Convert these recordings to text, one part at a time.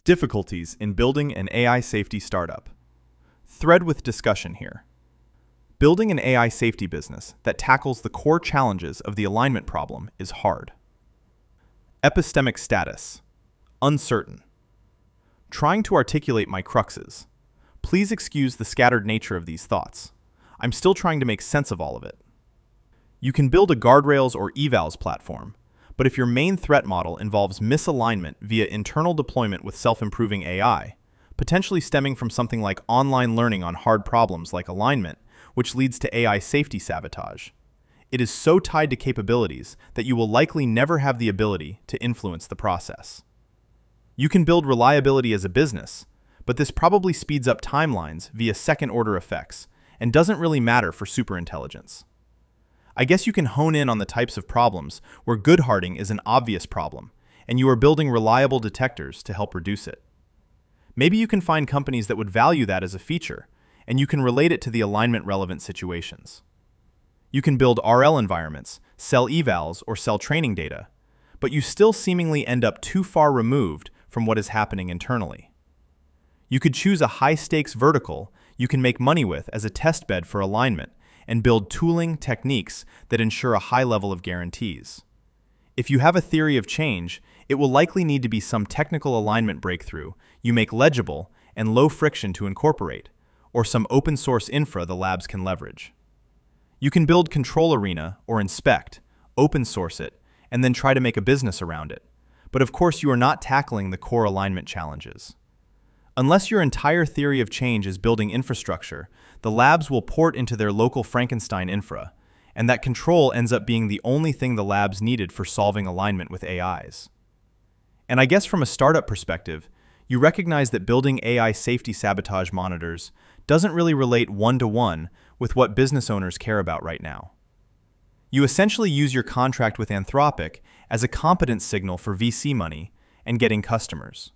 Difficulties in building an AI safety startup. Thread with discussion here. Building an AI safety business that tackles the core challenges of the alignment problem is hard. Epistemic status. Uncertain. Trying to articulate my cruxes. Please excuse the scattered nature of these thoughts. I'm still trying to make sense of all of it. You can build a guardrails or evals platform, but if your main threat model involves misalignment via internal deployment with self-improving AI, potentially stemming from something like online learning on hard problems like alignment, which leads to AI safety sabotage, it is so tied to capabilities that you will likely never have the ability to influence the process. You can build reliability as a business, but this probably speeds up timelines via second-order effects and doesn't really matter for superintelligence. I guess you can hone in on the types of problems where good-harding is an obvious problem, and you are building reliable detectors to help reduce it. Maybe you can find companies that would value that as a feature, and you can relate it to the alignment-relevant situations. You can build RL environments, sell evals, or sell training data, but you still seemingly end up too far removed from what is happening internally. You could choose a high-stakes vertical you can make money with as a test bed for alignment, and build tooling techniques that ensure a high level of guarantees. If you have a theory of change, it will likely need to be some technical alignment breakthrough you make legible and low friction to incorporate, or some open source infra the labs can leverage. You can build Control Arena or Inspect, open source it, and then try to make a business around it. But of course you are not tackling the core alignment challenges. Unless your entire theory of change is building infrastructure, the labs will port into their local Frankenstein infra, and that control ends up being the only thing the labs needed for solving alignment with AIs. And I guess from a startup perspective, you recognize that building AI safety sabotage monitors doesn't really relate one-to-one with what business owners care about right now. You essentially use your contract with Anthropic as a competence signal for VC money and getting customers.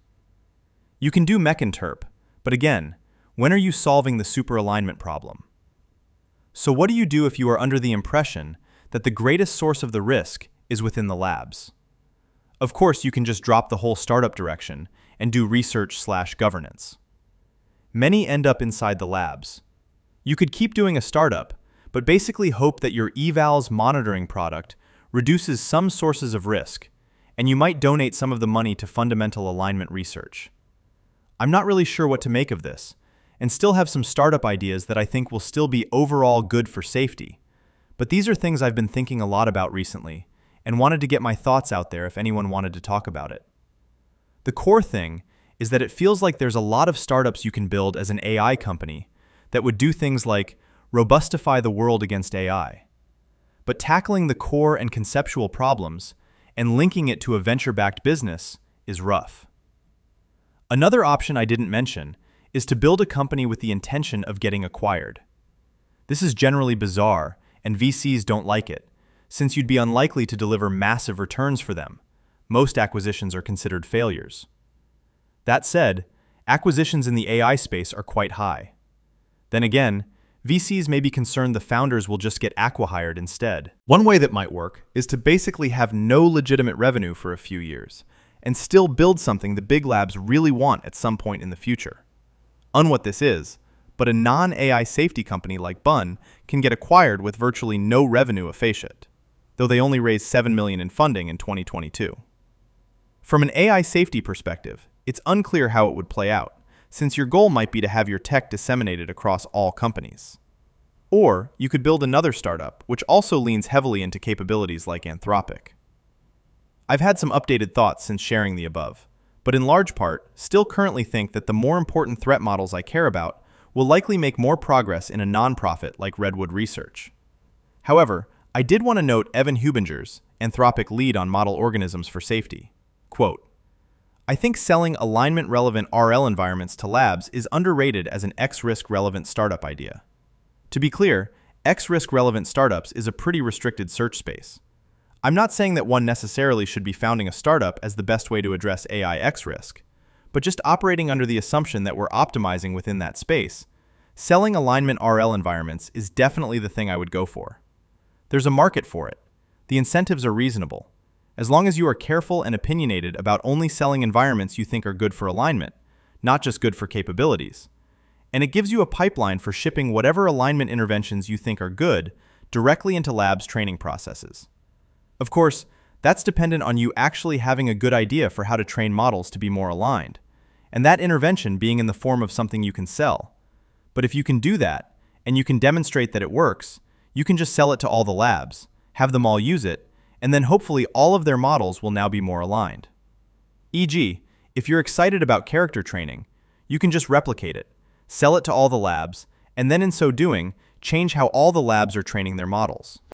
You can do mech-interp, but again, when are you solving the superalignment problem? So what do you do if you are under the impression that the greatest source of the risk is within the labs? Of course, you can just drop the whole startup direction and do research/governance. Many end up inside the labs. You could keep doing a startup, but basically hope that your evals monitoring product reduces some sources of risk, and you might donate some of the money to fundamental alignment research. I'm not really sure what to make of this, and still have some startup ideas that I think will still be overall good for safety. But these are things I've been thinking a lot about recently, and wanted to get my thoughts out there if anyone wanted to talk about it. The core thing is that it feels like there's a lot of startups you can build as an AI company that would do things like robustify the world against AI. But tackling the core and conceptual problems and linking it to a venture-backed business is rough. Another option I didn't mention is to build a company with the intention of getting acquired. This is generally bizarre, and VCs don't like it, since you'd be unlikely to deliver massive returns for them. Most acquisitions are considered failures. That said, acquisitions in the AI space are quite high. Then again, VCs may be concerned the founders will just get acqui-hired instead. One way that might work is to basically have no legitimate revenue for a few years, and still build something the big labs really want at some point in the future. What this is, but a non-AI safety company like Bun can get acquired with virtually no revenue affiliated, though they only raised $7 million in funding in 2022. From an AI safety perspective, it's unclear how it would play out, since your goal might be to have your tech disseminated across all companies. Or you could build another startup, which also leans heavily into capabilities like Anthropic. I've had some updated thoughts since sharing the above, but in large part, still currently think that the more important threat models I care about will likely make more progress in a nonprofit like Redwood Research. However, I did want to note Evan Hubinger's Anthropic lead on model organisms for safety. Quote, I think selling alignment-relevant RL environments to labs is underrated as an X-risk relevant startup idea. To be clear, X-risk relevant startups is a pretty restricted search space. I'm not saying that one necessarily should be founding a startup as the best way to address AI X-risk, but just operating under the assumption that we're optimizing within that space, selling alignment RL environments is definitely the thing I would go for. There's a market for it. The incentives are reasonable. as long as you are careful and opinionated about only selling environments you think are good for alignment, not just good for capabilities. And it gives you a pipeline for shipping whatever alignment interventions you think are good directly into labs' training processes. Of course, that's dependent on you actually having a good idea for how to train models to be more aligned, and that intervention being in the form of something you can sell. But if you can do that, and you can demonstrate that it works, you can just sell it to all the labs, have them all use it, and then hopefully all of their models will now be more aligned. E.g., if you're excited about character training, you can just replicate it, sell it to all the labs, and then in so doing, change how all the labs are training their models.